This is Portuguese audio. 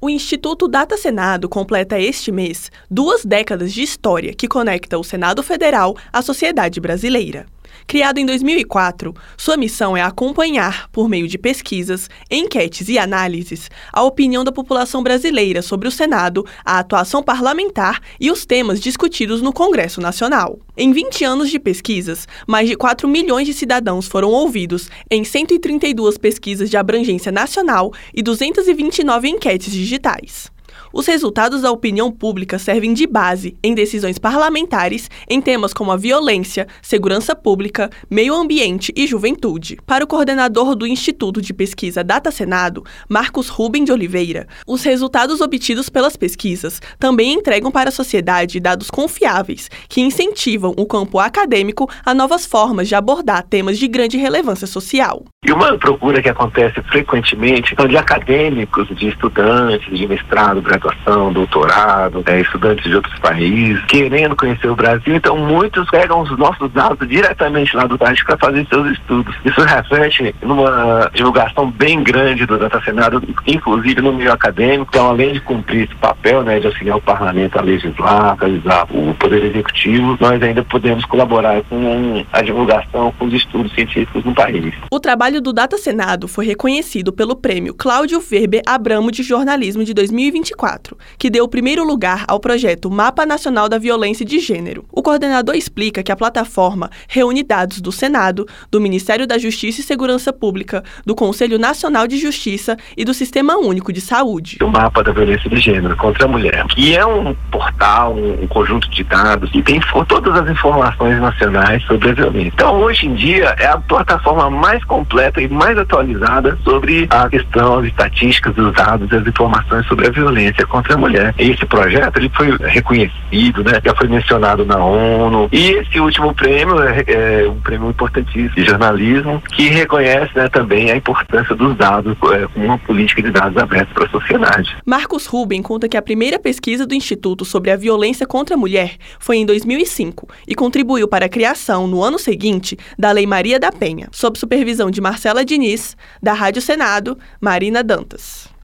O Instituto Data Senado completa este mês 2 décadas de história que conecta o Senado Federal à sociedade brasileira. Criado em 2004, sua missão é acompanhar, por meio de pesquisas, enquetes e análises, a opinião da população brasileira sobre o Senado, a atuação parlamentar e os temas discutidos no Congresso Nacional. Em 20 anos de pesquisas, mais de 4 milhões de cidadãos foram ouvidos em 132 pesquisas de abrangência nacional e 229 enquetes digitais. Os resultados da opinião pública servem de base em decisões parlamentares em temas como a violência, segurança pública, meio ambiente e juventude. Para o coordenador do Instituto de Pesquisa Data Senado, Marcos Rubem de Oliveira, os resultados obtidos pelas pesquisas também entregam para a sociedade dados confiáveis que incentivam o campo acadêmico a novas formas de abordar temas de grande relevância social. E uma procura que acontece frequentemente são de acadêmicos, de estudantes, de mestrado, graduação, doutorado, estudantes de outros países, querendo conhecer o Brasil. Então, muitos pegam os nossos dados diretamente lá do site para fazer seus estudos. Isso reflete numa divulgação bem grande do Data Senado, inclusive no meio acadêmico. Então, além de cumprir esse papel, de auxiliar o parlamento a legislar, realizar o Poder Executivo, nós ainda podemos colaborar com a divulgação, com os estudos científicos no país. O trabalho do Data Senado foi reconhecido pelo Prêmio Cláudio Weber Abramo de Jornalismo de 2024, que deu o primeiro lugar ao projeto Mapa Nacional da Violência de Gênero. O coordenador explica que a plataforma reúne dados do Senado, do Ministério da Justiça e Segurança Pública, do Conselho Nacional de Justiça e do Sistema Único de Saúde. O Mapa da Violência de Gênero contra a Mulher, que é um portal, um conjunto de dados que tem todas as informações nacionais sobre a violência. Então, hoje em dia, é a plataforma mais completa e mais atualizada sobre a questão, as estatísticas, os dados e as informações sobre a violência contra a mulher. Esse projeto ele foi reconhecido, já foi mencionado na ONU, e esse último prêmio é um prêmio importantíssimo de jornalismo que reconhece também a importância dos dados como uma política de dados abertos para a sociedade. Marcos Rubem conta que a primeira pesquisa do Instituto sobre a violência contra a mulher foi em 2005 e contribuiu para a criação, no ano seguinte, da Lei Maria da Penha, sob supervisão de Marcela Diniz, da Rádio Senado, Marina Dantas.